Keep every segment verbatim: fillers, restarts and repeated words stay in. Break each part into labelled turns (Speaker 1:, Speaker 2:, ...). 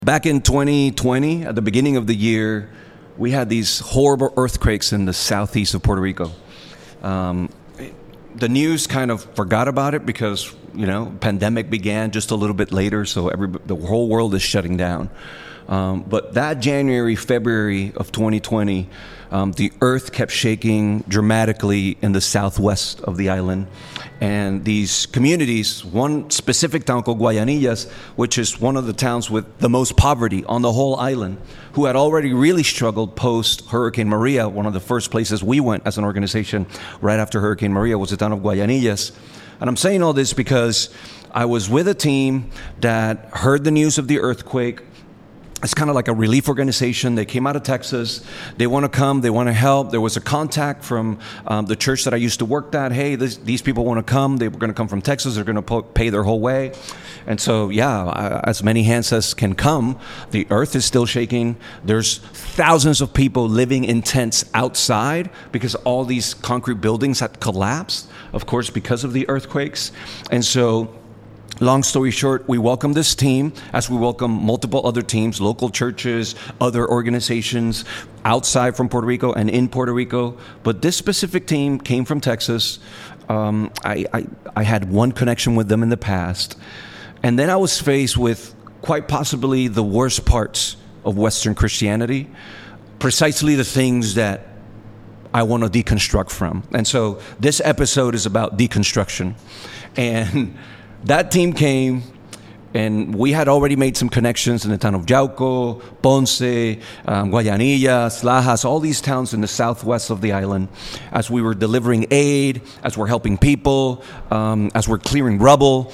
Speaker 1: Back in twenty twenty, at the beginning of the year, we had these horrible earthquakes in the southeast of Puerto Rico. Um, the news kind of forgot about it because, you know, pandemic began just a little bit later, so every, the whole world is shutting down. Um, but that January, February of twenty twenty, um, the earth kept shaking dramatically in the southwest of the island. And these communities, one specific town called Guayanillas, which is one of the towns with the most poverty on the whole island, who had already really struggled post Hurricane Maria. One of the first places we went as an organization right after Hurricane Maria was the town of Guayanillas. And I'm saying all this because I was with a team that heard the news of the earthquake. It's kind of like a relief organization. They came out of Texas. They want to come. They want to help. There was a contact from um, the church that I used to work at. Hey, this, these people want to come. They were going to come from Texas. They're going to po- pay their whole way. And so, yeah, as many hands as can come. The earth is still shaking. There's thousands of people living in tents outside because all these concrete buildings had collapsed, of course, because of the earthquakes. And so, long story short, we welcome this team as we welcome multiple other teams, local churches, other organizations outside from Puerto Rico and in Puerto Rico. But this specific team came from Texas. Um, I, I, I had one connection with them in the past. And then I was faced with quite possibly the worst parts of Western Christianity, precisely the things that I want to deconstruct from. And so this episode is about deconstruction. And that team came, and we had already made some connections in the town of Yauco, Ponce, um, Guayanillas, Lajas, all these towns in the southwest of the island, as we were delivering aid, as we're helping people, um, as we're clearing rubble.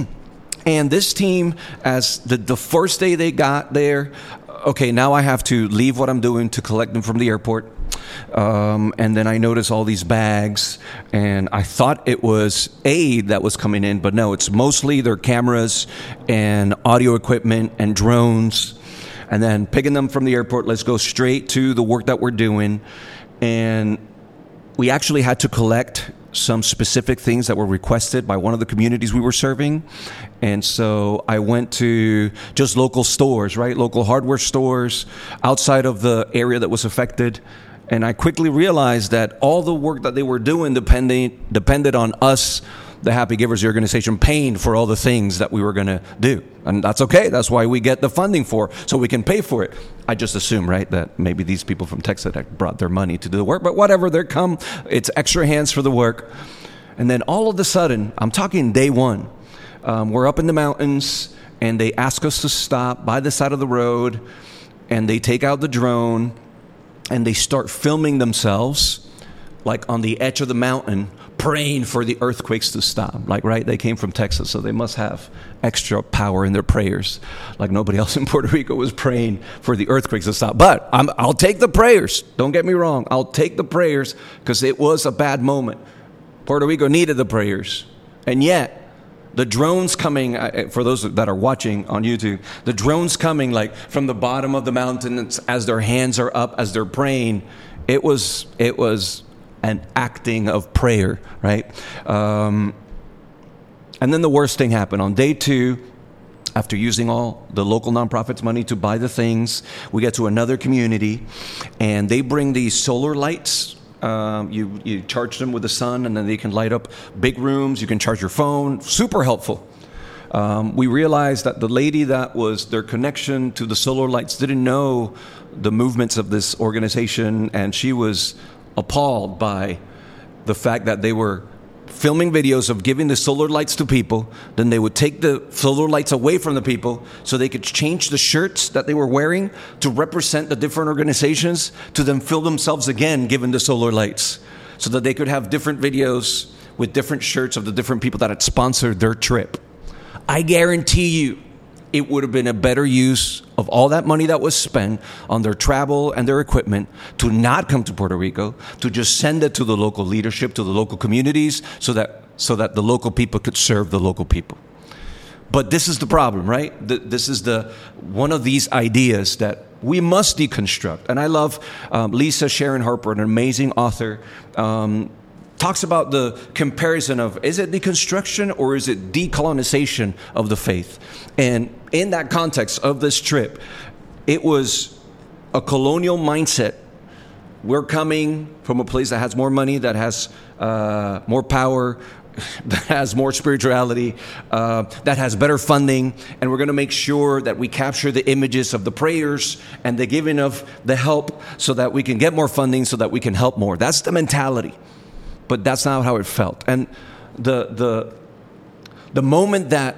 Speaker 1: And this team, as the, the first day they got there, okay, now I have to leave what I'm doing to collect them from the airport. Um, and then I noticed all these bags, and I thought it was aid that was coming in, but no, it's mostly their cameras and audio equipment and drones. And then picking them from the airport, let's go straight to the work that we're doing. And we actually had to collect some specific things that were requested by one of the communities we were serving. And so I went to just local stores, right? Local hardware stores outside of the area that was affected. And I quickly realized that all the work that they were doing depended, depended on us, the Happy Givers, the organization, paying for all the things that we were going to do. And that's okay. That's why we get the funding for, so we can pay for it. I just assume, right, that maybe these people from Texas had brought their money to do the work. But whatever, they come. It's extra hands for the work. And then all of a sudden, I'm talking day one, um, we're up in the mountains, and they ask us to stop by the side of the road, and they take out the drone, and they start filming themselves, like on the edge of the mountain, praying for the earthquakes to stop. Like, right, they came from Texas, so they must have extra power in their prayers. Like nobody else in Puerto Rico was praying for the earthquakes to stop. But I'm, I'll take the prayers. Don't get me wrong. I'll take the prayers because it was a bad moment. Puerto Rico needed the prayers. And yet, the drones coming, for those that are watching on YouTube, the drones coming like from the bottom of the mountain as their hands are up, as they're praying, it was it was an acting of prayer, right? Um, and then the worst thing happened. On day two, after using all the local nonprofits' money to buy the things, we get to another community, and they bring these solar lights. Um, you, you charge them with the sun, and then they can light up big rooms. You can charge your phone. Super helpful. Um, we realized that the lady that was their connection to the solar lights didn't know the movements of this organization, and she was appalled by the fact that they were filming videos of giving the solar lights to people. Then they would take the solar lights away from the people so they could change the shirts that they were wearing to represent the different organizations, to then fill themselves again given the solar lights, so that they could have different videos with different shirts of the different people that had sponsored their trip. I guarantee you it would have been a better use of all that money that was spent on their travel and their equipment to not come to Puerto Rico, to just send it to the local leadership, to the local communities, so that so that the local people could serve the local people. But this is the problem, right? This is the one of these ideas that we must deconstruct. And I love um, Lisa Sharon Harper, an amazing author. Um, talks about the comparison of, is it deconstruction or is it decolonization of the faith? And in that context of this trip, it was a colonial mindset. We're coming from a place that has more money, that has uh, more power, that has more spirituality, uh, that has better funding, and we're going to make sure that we capture the images of the prayers and the giving of the help so that we can get more funding, so that we can help more. That's the mentality, but that's not how it felt. And the the the moment that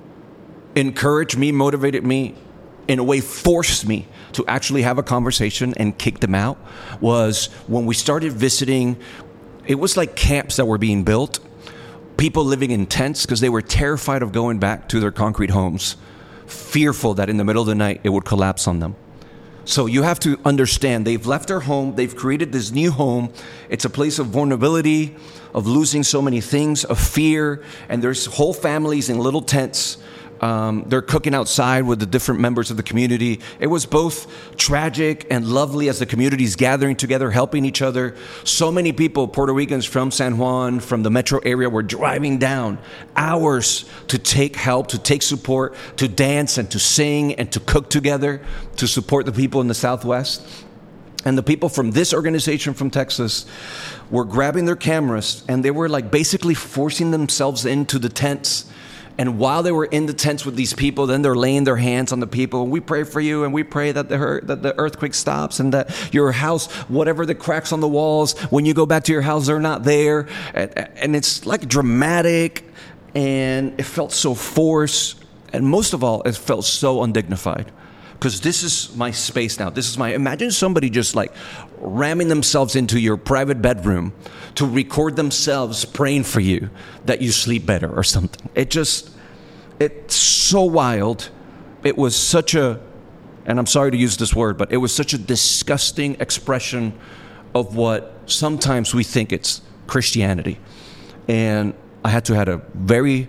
Speaker 1: encouraged me, motivated me, in a way forced me to actually have a conversation and kick them out was when we started visiting. It was like camps that were being built. People living in tents because they were terrified of going back to their concrete homes, fearful that in the middle of the night it would collapse on them. So you have to understand, they've left their home, they've created this new home. It's a place of vulnerability, of losing so many things, of fear, and there's whole families in little tents. Um, they're cooking outside with the different members of the community. It was both tragic and lovely as the community's gathering together, helping each other. So many people, Puerto Ricans from San Juan, from the metro area, were driving down hours to take help, to take support, to dance and to sing and to cook together, to support the people in the Southwest. And the people from this organization from Texas were grabbing their cameras, and they were like basically forcing themselves into the tents. And while they were in the tents with these people, then they're laying their hands on the people. We pray for you, and we pray that the that the earthquake stops, and that your house, whatever the cracks on the walls, when you go back to your house, they're not there. And, and it's like dramatic, and it felt so forced. And most of all, it felt so undignified. Because this is my space now. This is my, imagine somebody just like ramming themselves into your private bedroom to record themselves praying for you that you sleep better or something. It just, it's so wild. It was such a, and I'm sorry to use this word, but it was such a disgusting expression of what sometimes we think it's Christianity. And I had to have a very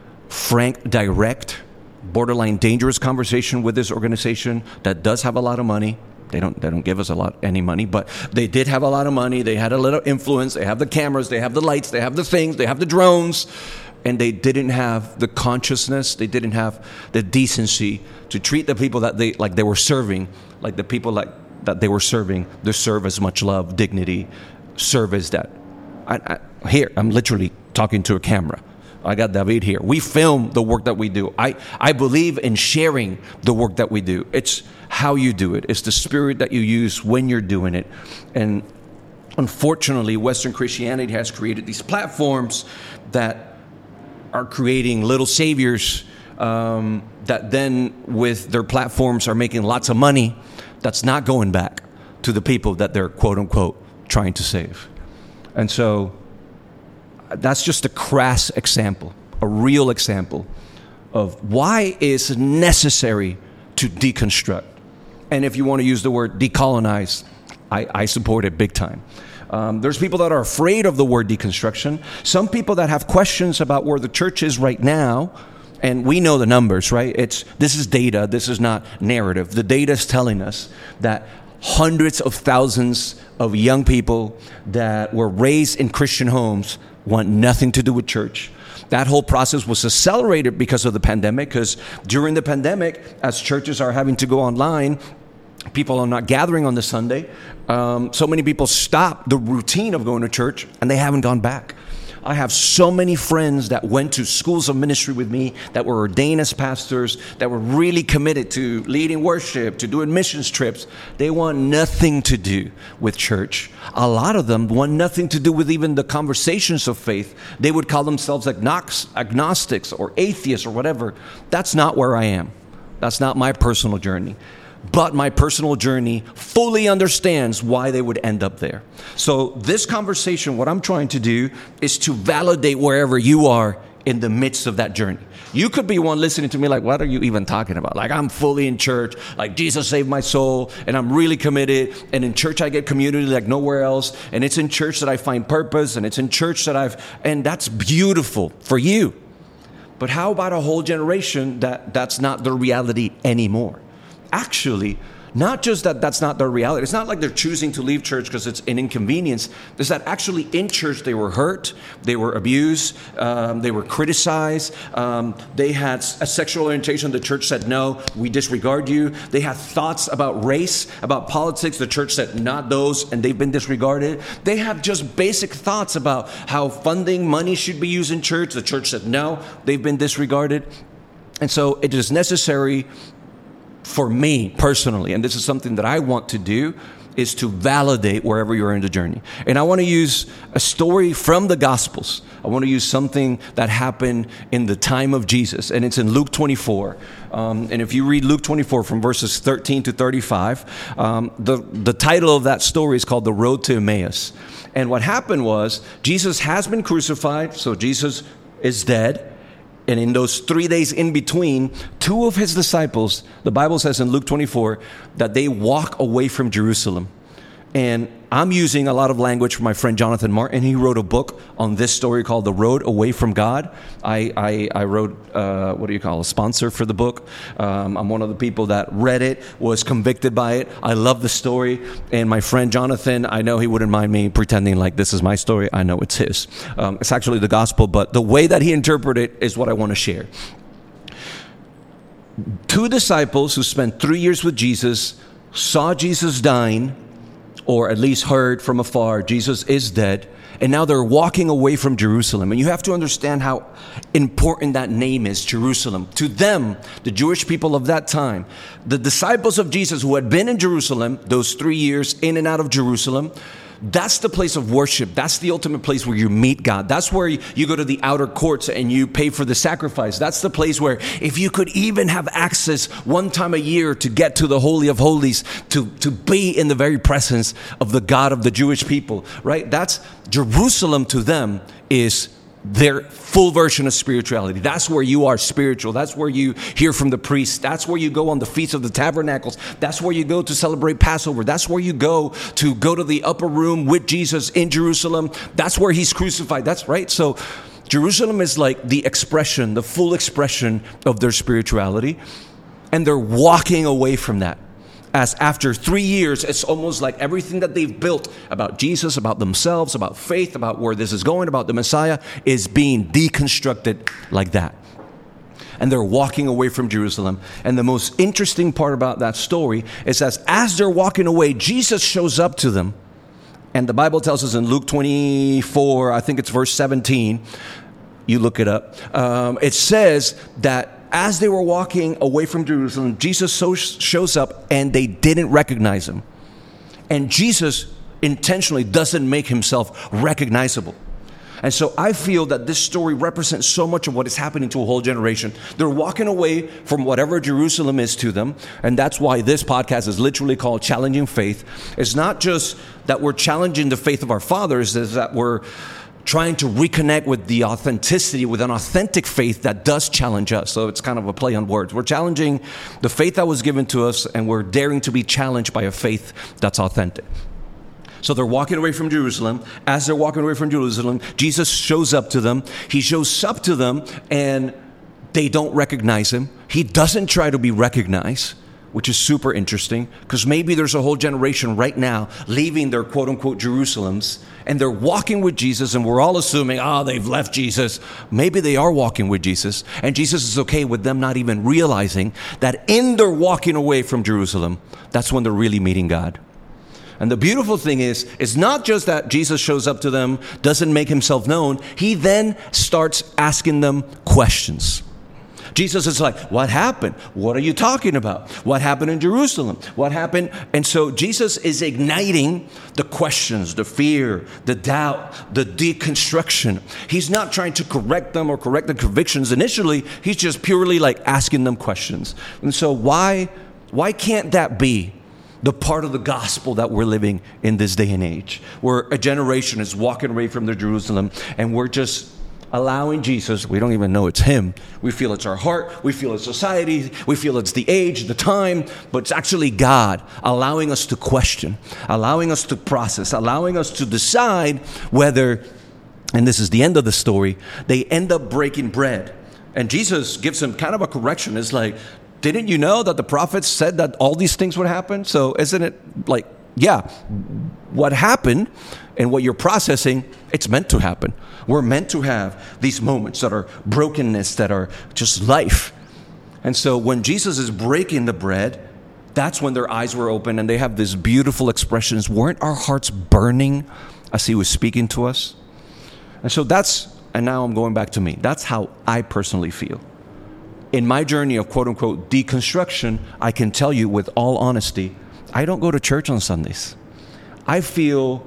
Speaker 1: frank, direct, borderline dangerous conversation with this organization that does have a lot of money. They don't they don't give us a lot any money, but they did have a lot of money. They had a little influence. They have the cameras, they have the lights, they have the things, they have the drones, and they didn't have the consciousness, they didn't have the decency to treat the people that they like they were serving, like the people like that they were serving, deserve as much love, dignity, service that I, I here I'm literally talking to a camera. I got David here. We film the work that we do. I, I believe in sharing the work that we do. It's how you do it. It's the spirit that you use when you're doing it. And unfortunately, Western Christianity has created these platforms that are creating little saviors um, that then with their platforms are making lots of money that's not going back to the people that they're quote unquote trying to save. And so that's just a crass example, a real example of why it's necessary to deconstruct. And if you want to use the word decolonize, I, I support it big time. Um, there's people that are afraid of the word deconstruction. Some people that have questions about where the church is right now. And we know the numbers, right? It's this is data. This is not narrative. The data is telling us that hundreds of thousands of young people that were raised in Christian homes want nothing to do with church. That whole process was accelerated because of the pandemic, because during the pandemic, as churches are having to go online, people are not gathering on the Sunday. Um, so many people stopped the routine of going to church, and they haven't gone back. I have so many friends that went to schools of ministry with me, that were ordained as pastors, that were really committed to leading worship, to doing missions trips. They want nothing to do with church. A lot of them want nothing to do with even the conversations of faith. They would call themselves agnostics or atheists or whatever. That's not where I am. That's not my personal journey. But my personal journey fully understands why they would end up there. So this conversation, what I'm trying to do is to validate wherever you are in the midst of that journey. You could be one listening to me like, what are you even talking about? Like, I'm fully in church, like Jesus saved my soul, and I'm really committed, and in church I get community like nowhere else, and it's in church that I find purpose, and it's in church that I've, and that's beautiful for you. But how about a whole generation that that's not the reality anymore? Actually, not just that that's not their reality. It's not like they're choosing to leave church because it's an inconvenience. It's that actually in church they were hurt, they were abused, um, they were criticized, um, they had a sexual orientation. The church said, no, we disregard you. They had thoughts about race, about politics. The church said, not those, and they've been disregarded. They have just basic thoughts about how funding, money should be used in church. The church said, no, they've been disregarded. And so it is necessary for me personally, and this is something that I want to do, is to validate wherever you're in the journey. And I want to use a story from the Gospels. I want to use something that happened in the time of Jesus, and it's in Luke twenty-four. Um, and if you read Luke twenty-four from verses thirteen to thirty-five, um, the, the title of that story is called The Road to Emmaus. And what happened was, Jesus has been crucified, so Jesus is dead. And in those three days in between, two of his disciples, the Bible says in Luke twenty-four, that they walk away from Jerusalem. And I'm using a lot of language from my friend Jonathan Martin. He wrote a book on this story called The Road Away from God. I, I, I wrote, uh, what do you call it, a sponsor for the book. Um, I'm one of the people that read it, was convicted by it. I love the story. And my friend Jonathan, I know he wouldn't mind me pretending like this is my story. I know it's his. Um, it's actually the gospel, but the way that he interpreted it is what I want to share. Two disciples who spent three years with Jesus saw Jesus dying, or at least heard from afar, Jesus is dead, and now they're walking away from Jerusalem. And you have to understand how important that name is, Jerusalem. To them, the Jewish people of that time, the disciples of Jesus who had been in Jerusalem, those three years in and out of Jerusalem, that's the place of worship. That's the ultimate place where you meet God. That's where you go to the outer courts and you pay for the sacrifice. That's the place where if you could even have access one time a year to get to the Holy of Holies, to, to be in the very presence of the God of the Jewish people, right? That's Jerusalem to them is their full version of spirituality. That's where you are spiritual. That's where you hear from the priest. That's where you go on the Feast of the Tabernacles. That's where you go to celebrate Passover. That's where you go to go to the upper room with Jesus in Jerusalem. That's where he's crucified. That's right. So Jerusalem is like the expression, the full expression of their spirituality. And they're walking away from that. As after three years, it's almost like everything that they've built about Jesus, about themselves, about faith, about where this is going, about the Messiah, is being deconstructed like that. And they're walking away from Jerusalem. And the most interesting part about that story is that as they're walking away, Jesus shows up to them. And the Bible tells us in Luke twenty-four, I think it's verse seventeen, you look it up, um, it says that as they were walking away from Jerusalem, Jesus so shows up and they didn't recognize him. And Jesus intentionally doesn't make himself recognizable. And so I feel that this story represents so much of what is happening to a whole generation. They're walking away from whatever Jerusalem is to them. And that's why this podcast is literally called Challenging Faith. It's not just that we're challenging the faith of our fathers, it's that we're trying to reconnect with the authenticity, with an authentic faith that does challenge us. So it's kind of a play on words. We're challenging the faith that was given to us, and we're daring to be challenged by a faith that's authentic. So they're walking away from Jerusalem. As they're walking away from Jerusalem, Jesus shows up to them. He shows up to them, and they don't recognize him. He doesn't try to be recognized, which is super interesting, because maybe there's a whole generation right now leaving their quote-unquote Jerusalems, and they're walking with Jesus, and we're all assuming, oh, they've left Jesus. Maybe they are walking with Jesus, and Jesus is okay with them not even realizing that in their walking away from Jerusalem, that's when they're really meeting God. And the beautiful thing is, it's not just that Jesus shows up to them, doesn't make himself known. He then starts asking them questions. Jesus is like, what happened? What are you talking about? What happened in Jerusalem? What happened? And so Jesus is igniting the questions, the fear, the doubt, the deconstruction. He's not trying to correct them or correct the convictions initially. He's just purely like asking them questions. And so why, why can't that be the part of the gospel that we're living in this day and age, where a generation is walking away from their Jerusalem and we're just allowing Jesus, we don't even know it's him. We feel it's our heart. We feel it's society. We feel it's the age, the time, but it's actually God allowing us to question, allowing us to process, allowing us to decide whether, and this is the end of the story, they end up breaking bread. And Jesus gives them kind of a correction. It's like, Didn't you know that the prophets said that all these things would happen? So isn't it like, yeah, what happened and what you're processing, it's meant to happen. We're meant to have these moments that are brokenness, that are just life. And so when Jesus is breaking the bread, that's when their eyes were open and they have these beautiful expressions. Weren't our hearts burning as he was speaking to us? And so that's, and now I'm going back to me. That's how I personally feel. In my journey of quote-unquote deconstruction, I can tell you with all honesty, I don't go to church on Sundays. I feel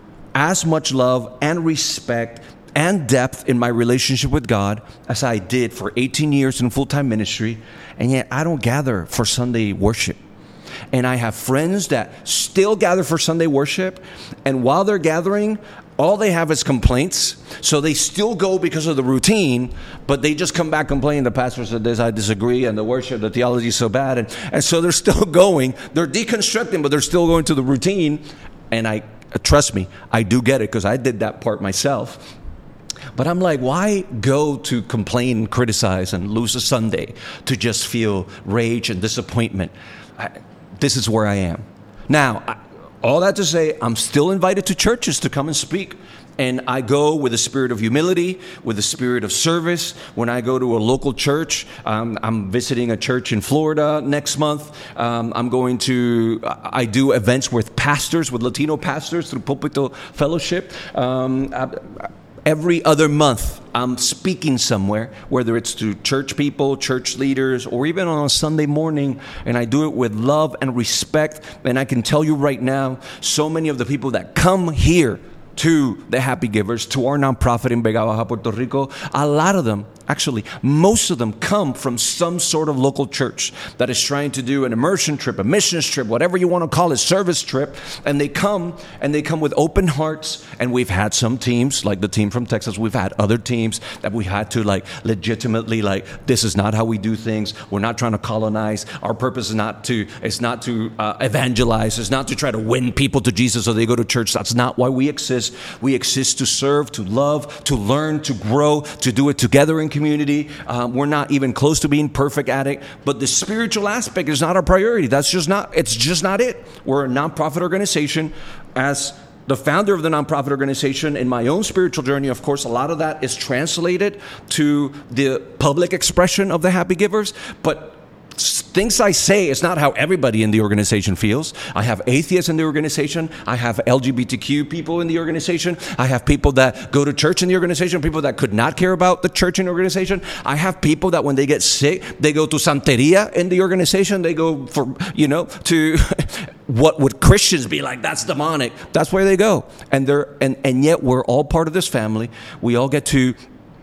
Speaker 1: as much love and respect and depth in my relationship with God as I did for eighteen years in full-time ministry, and yet I don't gather for Sunday worship. And I have friends that still gather for Sunday worship, and while they're gathering, all they have is complaints. So they still go because of the routine, but they just come back complaining. The pastor said this, I disagree, and the worship, the theology is so bad. And, and so they're still going. They're deconstructing, but they're still going to the routine. And I trust me, I do get it because I did that part myself. But I'm like, why go to complain and criticize and lose a Sunday to just feel rage and disappointment? I, this is where I am. Now, I, all that to say, I'm still invited to churches to come and speak. And I go with a spirit of humility, with a spirit of service. When I go to a local church, um, I'm visiting a church in Florida next month. Um, I'm going to, I do events with pastors, with Latino pastors through Pulpito Fellowship. Um, I, Every other month, I'm speaking somewhere, whether it's to church people, church leaders, or even on a Sunday morning, and I do it with love and respect. And I can tell you right now, so many of the people that come here to the Happy Givers, to our nonprofit in Vega Baja, Puerto Rico, a lot of them, actually, most of them come from some sort of local church that is trying to do an immersion trip, a missions trip, whatever you want to call it, service trip. And they come, and they come with open hearts. And we've had some teams, like the team from Texas, we've had other teams that we had to like legitimately, like, this is not how we do things. We're not trying to colonize. Our purpose is not to, it's not to uh, evangelize. It's not to try to win people to Jesus so they go to church. That's not why we exist. We exist to serve, to love, to learn, to grow, to do it together in community. Um, we're not even close to being perfect at it, but the spiritual aspect is not our priority. That's just not, it's just not it. We're a nonprofit organization. As the founder of the nonprofit organization, in my own spiritual journey, of course, a lot of that is translated to the public expression of the Happy Givers, but things I say is not how everybody in the organization feels. I have atheists in the organization. I have L G B T Q people in the organization. I have people that go to church in the organization, people that could not care about the church in the organization. I have people that when they get sick, they go to Santeria in the organization. They go for, you know, to what would Christians be like? That's demonic. That's where they go. And they're and, and yet we're all part of this family. We all get to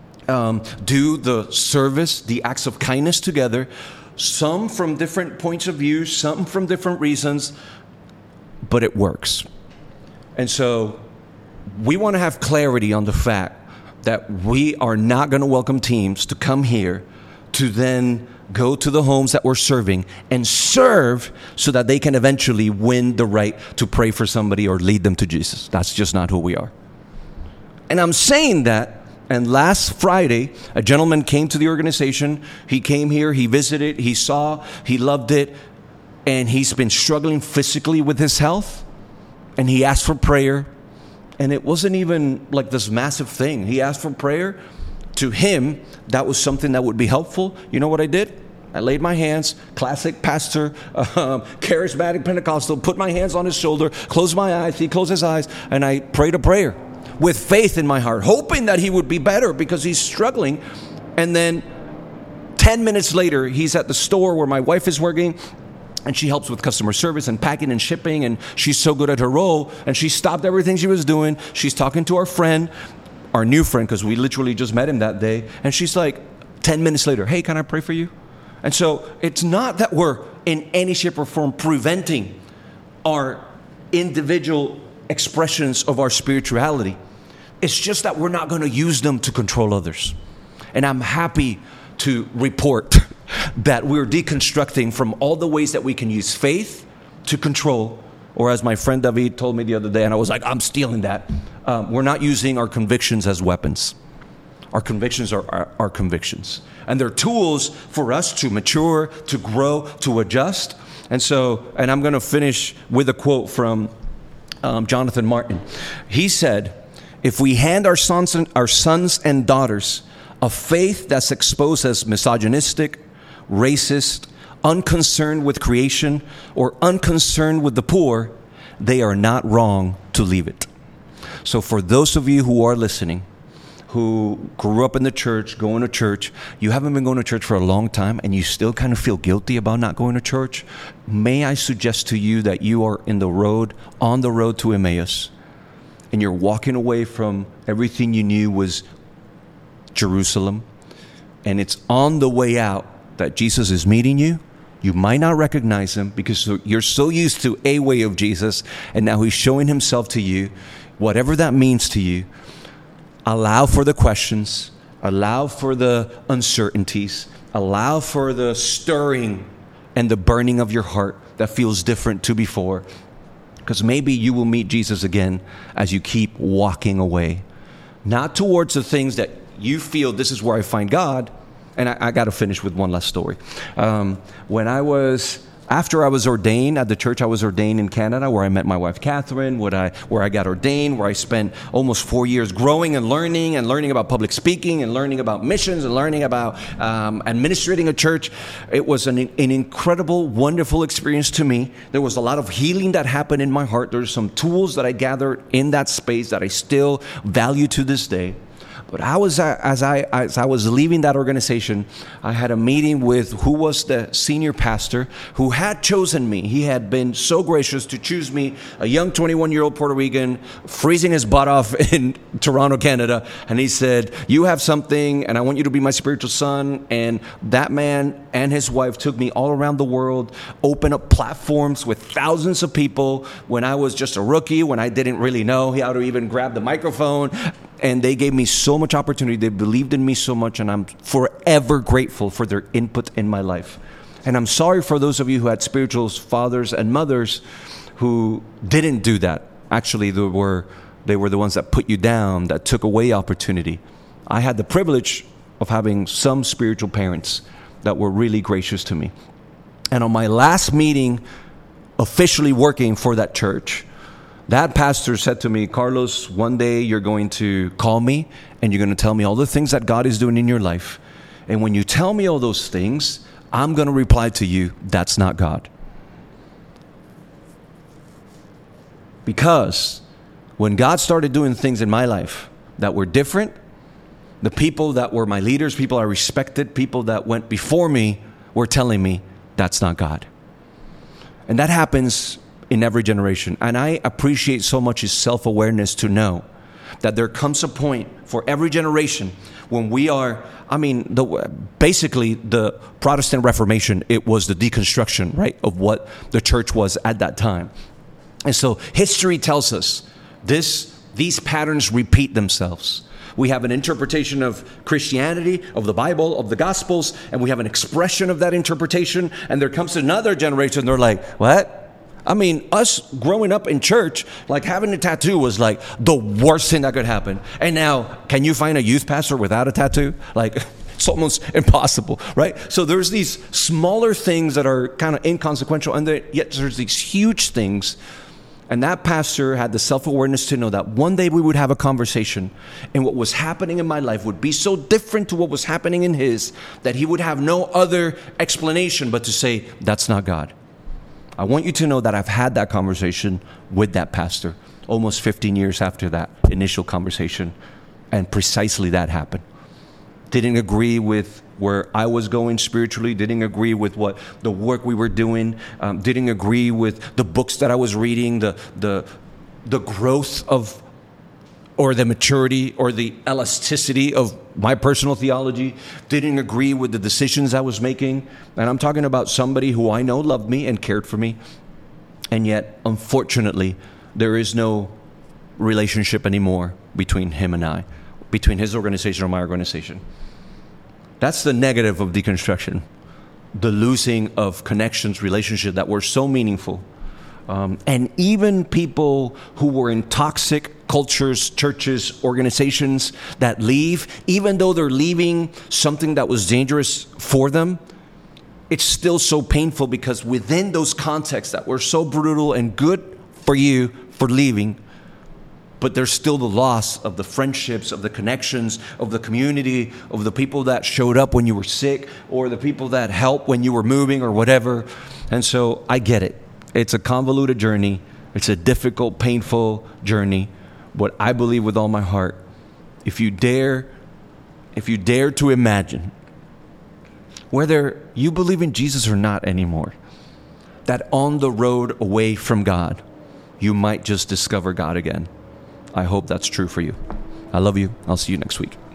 Speaker 1: um, do the service, the acts of kindness together. Some from different points of view, some from different reasons, but it works. And so we want to have clarity on the fact that we are not going to welcome teams to come here to then go to the homes that we're serving and serve so that they can eventually win the right to pray for somebody or lead them to Jesus. That's just not who we are. And I'm saying that. And last Friday, a gentleman came to the organization. He came here, he visited, he saw, he loved it, and he's been struggling physically with his health. And he asked for prayer. And it wasn't even like this massive thing. He asked for prayer. To him, that was something that would be helpful. You know what I did? I laid my hands, classic pastor, um, charismatic Pentecostal, put my hands on his shoulder, closed my eyes, he closed his eyes, and I prayed a prayer with faith in my heart, hoping that he would be better because he's struggling. And then ten minutes later, he's at the store where my wife is working, and she helps with customer service and packing and shipping, and she's so good at her role, and she stopped everything she was doing. She's talking to our friend, our new friend, because we literally just met him that day, and she's like, ten minutes later, hey, can I pray for you? And so it's not that we're in any shape or form preventing our individual expressions of our spirituality. It's just that we're not going to use them to control others. And I'm happy to report that we're deconstructing from all the ways that we can use faith to control, or as my friend David told me the other day, and I was like, I'm stealing that. Um, we're not using our convictions as weapons. our convictions are our, our convictions. And they're tools for us to mature, to grow, to adjust. And so, and I'm going to finish with a quote from um, Jonathan Martin. He said, if we hand our sons and, our sons and daughters a faith that's exposed as misogynistic, racist, unconcerned with creation, or unconcerned with the poor, they are not wrong to leave it. So for those of you who are listening, who grew up in the church, going to church, you haven't been going to church for a long time and you still kind of feel guilty about not going to church, may I suggest to you that you are in the road, on the road to Emmaus, and you're walking away from everything you knew was Jerusalem, and it's on the way out that Jesus is meeting you. You might not recognize him because you're so used to a way of Jesus, and now he's showing himself to you, whatever that means to you. Allow for the questions, allow for the uncertainties, allow for the stirring and the burning of your heart that feels different to before, because maybe you will meet Jesus again as you keep walking away, not towards the things that you feel this is where I find God. And I, I got to finish with one last story. Um, when I was, after I was ordained at the church, I was ordained in Canada, where I met my wife, Catherine, where I, where I got ordained, where I spent almost four years growing and learning and learning about public speaking and learning about missions and learning about um, administrating a church. It was an, an incredible, wonderful experience to me. There was a lot of healing that happened in my heart. There's some tools that I gathered in that space that I still value to this day. But I was, as I as I was leaving that organization, I had a meeting with who was the senior pastor who had chosen me. He had been so gracious to choose me, a young twenty-one-year-old Puerto Rican, freezing his butt off in Toronto, Canada. And he said, you have something, and I want you to be my spiritual son. And that man and his wife took me all around the world, opened up platforms with thousands of people when I was just a rookie, when I didn't really know how to even grab the microphone. And they gave me so much opportunity. They believed in me so much, and I'm forever grateful for their input in my life. And I'm sorry for those of you who had spiritual fathers and mothers who didn't do that. Actually, they were, they were the ones that put you down, that took away opportunity. I had the privilege of having some spiritual parents that were really gracious to me. And on my last meeting, officially working for that church, that pastor said to me, Carlos, one day you're going to call me and you're going to tell me all the things that God is doing in your life. And when you tell me all those things, I'm going to reply to you, that's not God. Because when God started doing things in my life that were different, the people that were my leaders, people I respected, people that went before me were telling me, that's not God. And that happens in every generation. And I appreciate so much his self-awareness to know that there comes a point for every generation when we are, I mean, the, basically the Protestant Reformation, it was the deconstruction, right, of what the church was at that time. And so history tells us this, these patterns repeat themselves. We have an interpretation of Christianity, of the Bible, of the Gospels, and we have an expression of that interpretation. And there comes another generation, they're like, what? I mean, us growing up in church, like having a tattoo was like the worst thing that could happen. And now, can you find a youth pastor without a tattoo? Like, it's almost impossible, right? So there's these smaller things that are kind of inconsequential, and there, yet there's these huge things. And that pastor had the self-awareness to know that one day we would have a conversation, and what was happening in my life would be so different to what was happening in his that he would have no other explanation but to say, that's not God. I want you to know that I've had that conversation with that pastor almost fifteen years after that initial conversation, and precisely that happened. Didn't agree with where I was going spiritually, didn't agree with what the work we were doing, um, didn't agree with the books that I was reading, the the the growth of, or the maturity or the elasticity of my personal theology, didn't agree with the decisions I was making. And I'm talking about somebody who I know loved me and cared for me. And yet, unfortunately, there is no relationship anymore between him and I, between his organization or my organization. That's the negative of deconstruction, the losing of connections, relationships that were so meaningful. Um, and even people who were in toxic cultures, churches, organizations that leave, even though they're leaving something that was dangerous for them, it's still so painful because within those contexts that were so brutal and good for you for leaving, but there's still the loss of the friendships, of the connections, of the community, of the people that showed up when you were sick, or the people that helped when you were moving or whatever. And so I get it. It's a convoluted journey. It's a difficult, painful journey. But I believe with all my heart, if you dare, if you dare to imagine, whether you believe in Jesus or not anymore, that on the road away from God, you might just discover God again. I hope that's true for you. I love you. I'll see you next week.